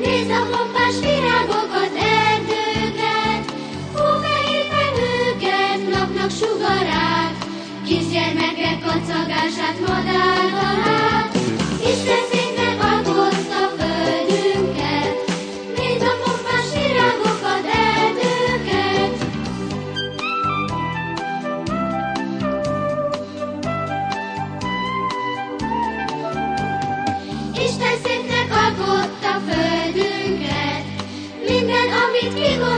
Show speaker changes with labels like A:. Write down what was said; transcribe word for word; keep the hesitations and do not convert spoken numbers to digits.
A: Nézd a pompás virágokat, erdőket, hófehér felhőket, napnak sugarát, kisgyermekek kacagását, madárdalát. Isten szépen alkotta földünket, nézd a pompás virágokat, erdőket. Isten szépnek alkotta földünket, minden, amit kigondol.